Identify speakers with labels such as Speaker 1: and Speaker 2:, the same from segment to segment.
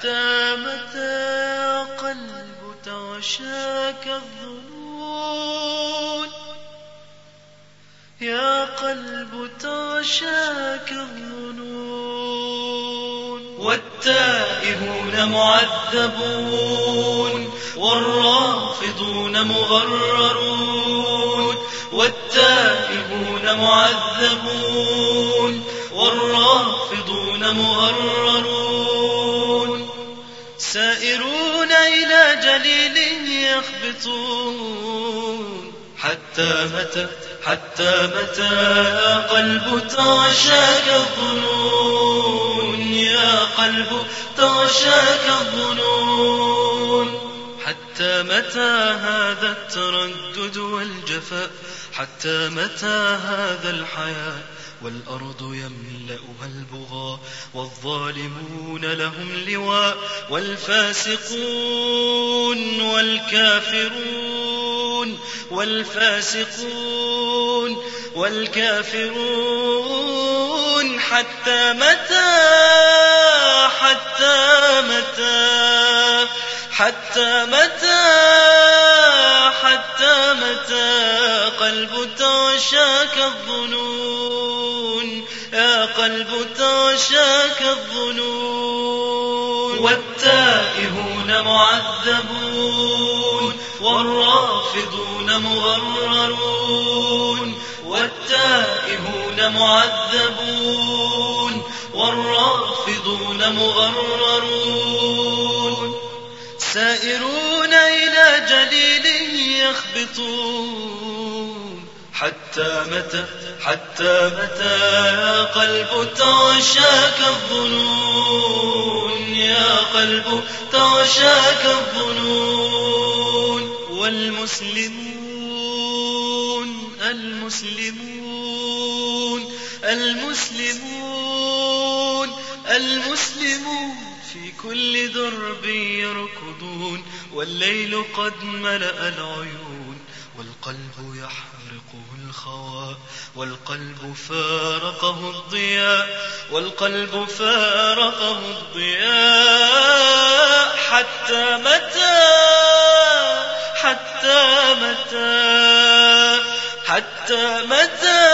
Speaker 1: حتى متى يا قلب تغشاك الظنون، يا قلب تغشاك الظنون. والتائهون معذبون والرافضون مغررون، والتائهون معذبون والرافضون مغررون، سائرون إلى جليل يخبطون. حتى متى حتى متى يا قلب تغشاك الظنون، يا قلب تغشاك الظنون. حتى متى هذا التردد والجفاء، حتى متى هذا الحياء والأرض يملأها البغاء، والظالمون لهم لواء، والفاسقون والكافرون، والفاسقون والكافرون. حتى متى حتى متى حتى متى حتى متى قلب تغشاك الظنون، يا قلب تغشاك الظنون. والتائهون معذبون والرافضون مغررون، والتائهون معذبون والرافضون مغررون، سائرون إلى جليل يخبطون. حتى متى حتى متى يا قلب تغشاك الظنون، يا قلب تغشاك الظنون. والمسلمون المسلمون المسلمون المسلمون في كل درب يركضون، والليل قد ملأ العيون، والقلب يحرقه الخواء، والقلب فارقه الضياء، والقلب فارقه الضياء. حتى متى حتى متى حتى متى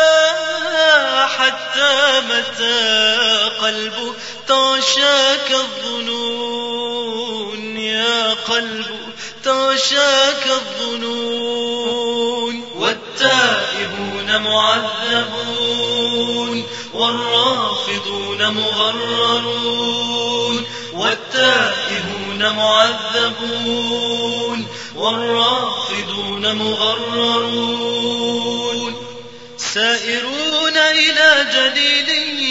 Speaker 1: حتى متى قلب تغشاك الظنون، يا قلب تغشاك الظنون. والتائهون معذبون والرافضون مغررون، والتائهون معذبون والرافضون مغررون، سائرون إلى جليل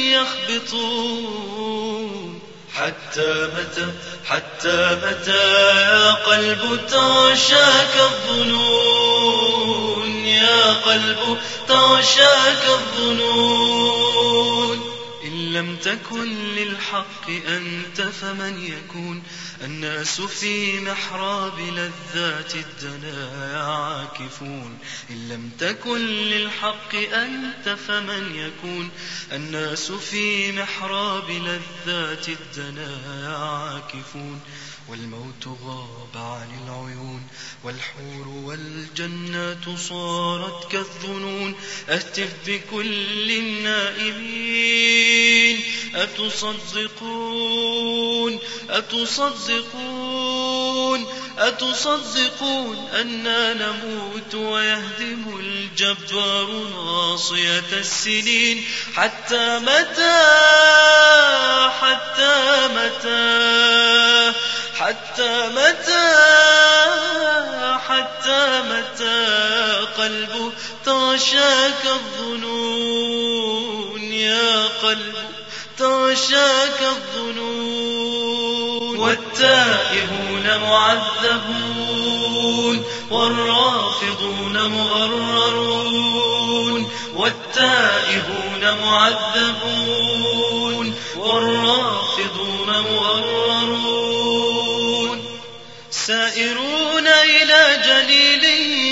Speaker 1: يخبطون. حتى متى حتى متى يا قلب تغشاك الظنون، يا قلب تغشاك الظنون. إن لم تكن للحق أنت فمن يكون، الناس في محراب لذات الدنا عاكفون. إن لم تكن للحق أنت فمن يكون، الناس في محراب لذات الدنا عاكفون. والموت غاب عن العيون، والحور والجنات صارت كالظنون. أهتف بكل النائمين، أتصدقون أتصدقون أتصدقون أننا نموت ويهدم الجبار ناصية السنين. حتى متى حتى متى حتى متى حتى متى قلب تغشاك الظنون، يا قلب تغشاك الظنون. والتائهون معذبون والرافضون مغررون، والتائهون معذبون والرافضون مغررون، سائرون إلى جليل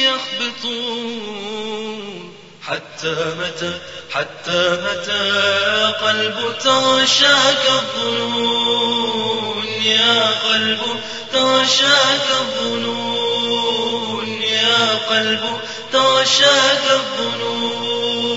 Speaker 1: يخبطون. حتى متى حتى متى قلب تغشاك الظنون، يا قلب تغشاك الظنون، يا قلب تغشاك الظنون.